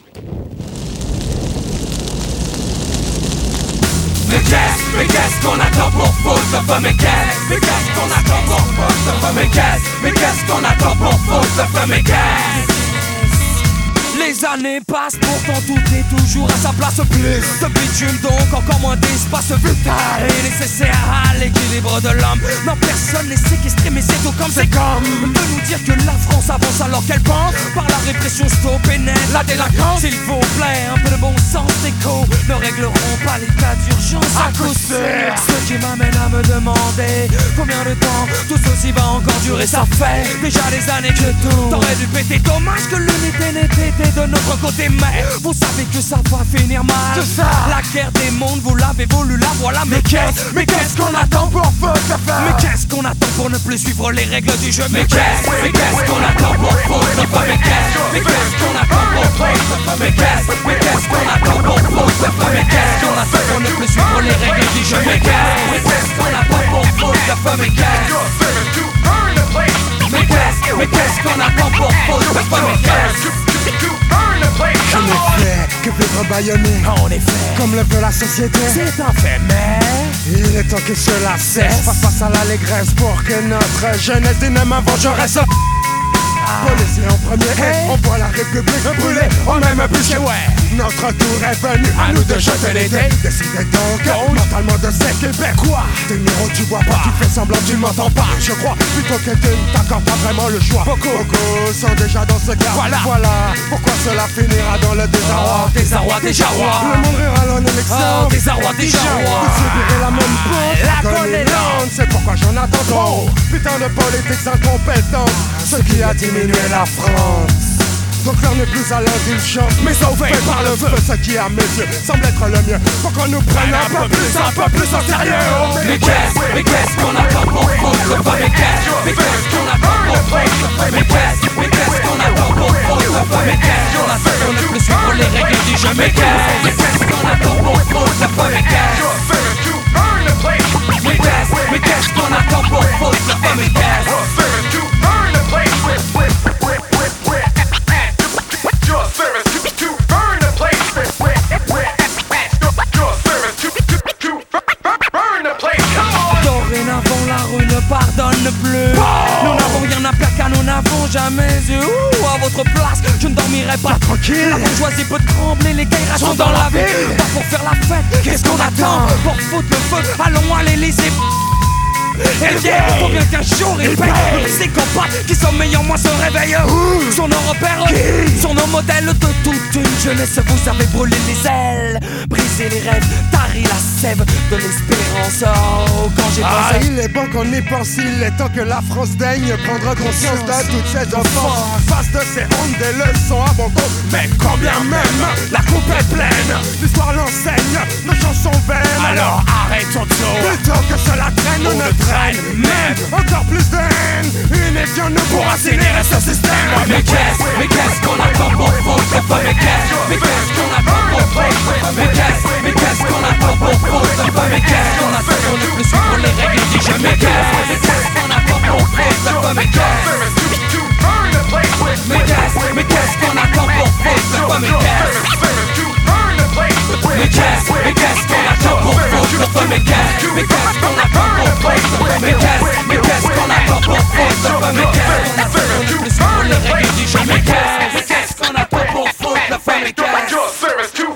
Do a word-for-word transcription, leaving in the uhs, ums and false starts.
Mais qu'est-ce, mais qu'est-ce qu'on attend pour faute de feu? Mais qu'est-ce, mais qu'est-ce qu'on attend pour faute de feu? Mais qu'est-ce, mais qu'est-ce qu'on attend pour faute de feu? Mais qu'est-ce? Les années passent, pourtant tout est toujours à sa place. Plus de bitume, donc encore moins d'espace vital et nécessaire à l'équilibre de l'homme. Non, personne n'est séquestré, mais c'est tout comme c'est comme de nous dire que la France avance alors qu'elle pense par la répression stop et net la délinquance. S'il vous plaît, un peu de bon sens d'écho ne régleront pas les cas d'urgence à coup sûr. Ce qui m'amène à me demander combien de temps tout ceci va encore durer. Ça fait déjà des années que tout t'aurais dû péter. Dommage que l'unité n'ait été de notre côté, mais vous savez que ça va finir mal. C'est ça. La guerre des mondes, vous l'avez voulu, la voilà. Mais qu'est-ce, mais qu'est-ce qu'on attend pour faute de feu? Mais qu'est-ce qu'on attend pour ne plus suivre les règles du jeu? Mais qu'est-ce, mais qu'est-ce qu'on attend pour faute de feu? Mais qu'est-ce, mais qu'est-ce qu'on attend pour faute de feu? Mais qu'est-ce, mais qu'est-ce qu'on attend pour faute de feu? Mais qu'est-ce qu'on attend pour ne plus suivre les règles du jeu? Mais qu'est-ce, mais qu'est-ce qu'on attend pour faute de feu? Mais qu'est-ce, mais qu'est-ce, mais qu'est-ce qu'on attend pour faute de feu? Mais qu'est-ce? Je n'ai fait que vivre bâillonné. En effet, comme le veut la société. C'est un fait, mais il est temps que cela cesse. Face face à l'allégresse pour que notre jeunesse dynamique vengeresse. Policier en premier, hey. On voit la République brûler au même bûcher, ouais. Notre tour est venu, à nous de jeter les dés. Décidez donc, oh. Mentalement de ces Québécois. Tes numéros tu vois pas, tu fais semblant tu ne m'entends pas. Je crois plutôt que tu ne t'accordes pas vraiment le choix. Beaucoup, beaucoup sont déjà dans ce cas. Voilà, voilà pourquoi cela finira dans le désarroi. Oh, désarroi, déjà roi. Le monde rira en élection. Oh, désarroi, déjà roi. Vous subirez la même pente. La connaissance, c'est pourquoi j'en attends trop. Putain de politique incompétente, ce qui a diminué la France. Donc l'heure n'est plus à l'indulgence, mais sauvé par le feu. Ce qui à mes yeux semble être le mieux. Faut qu'on nous prenne un peu plus, un peu plus au sérieux. Mais qu'est-ce, mais qu'est-ce qu'on attend pour faute de feu? Mais qu'est-ce, mais qu'est-ce qu'on attend pour faute de feu? Mais qu'est-ce, mais qu'est-ce qu'on attend pour faute de feu? Mais qu'est-ce qu'on attend pour ne plus suivre les règles du jeu? Mais qu'est-ce, mais qu'est-ce qu'on attend pour faute de feu? Mais qu'est-ce, mais qu'est-ce, mais qu'est-ce qu'on attend pour faute de feu? Mais qu'est-ce? Dorénavant la rue ne pardonne plus. Nous n'avons rien à perdre car nous n'avons jamais eu. Ouh, à votre place, je ne dormirai pas tranquille. La bourgeoisie peut trembler, les gaillards sont dans la ville. Pas pour faire la fête, qu'est-ce qu'on attend? Pour foutre le feu, allons à l'Élysée. Et bien, faut bien qu'un jour il paye. Ces psychopathes qui sommeillent en moi se réveillent. Sont nos repères, sont nos modèles de toute une jeunesse. Vous avez brûlé les ailes, brisé les rêves, tari la sève de l'espérance. Oh, quand j'ai ah, pensé, il est bon qu'on y pense, il est temps que la France daigne prendre conscience de toutes ces offenses. Face de ces hontes, des leçons à bon compte. Mais combien même, la coupe est pleine. L'histoire l'enseigne, nos chansons vaines. alors arrêtons tout. Plutôt que cela traîne, on ne traîne même encore plus de haine. Unifions-nous pour incinérer ce système. Mais qu'est-ce, mais qu'est-ce qu'on attend pour faute de feu? Mais qu'est-ce, mais qu'est-ce qu'on attend pour faute de feu? Mais qu'est-ce, mais qu'est-ce qu'on attend pour faute de feu? Mais qu'est-ce qu'on attend pour ne plus suivre les règles du jeu? Mais qu'est-ce, mais qu'est-ce qu'on attend pour faute de feu? Mais qu'est-ce, mais qu'est-ce, mais qu'est-ce qu'on attend pour faute de feu? Mais qu'est-ce, mais qu'est-ce, mais qu'est-ce qu'on attend pour faute de feu? Mais qu'est-ce, mais qu'est-ce qu'on attend pour faute de feu? Mais qu'est-ce, mais qu'est-ce qu'on attend pour faute de feu? Mais qu'est-ce qu'on attend pour ne plus suivre les règles du jeu? Mais qu'est-ce, mais qu'est-ce qu'on attend pour faute de feu? Mais qu'est-ce